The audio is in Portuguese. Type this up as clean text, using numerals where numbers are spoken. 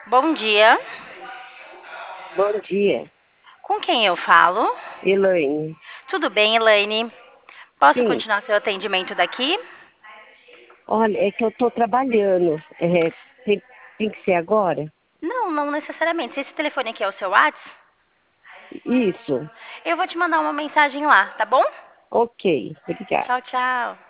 Bom dia. Bom dia, Com quem eu falo? Elaine. Tudo bem, Elaine? Posso Sim, continuar seu atendimento daqui? olha, é que eu estou trabalhando. Tem que ser agora? Não, não necessariamente. Se esse telefone aqui é o seu WhatsApp, Isso. eu vou te mandar uma mensagem lá, tá bom? Ok, obrigada. Tchau, tchau.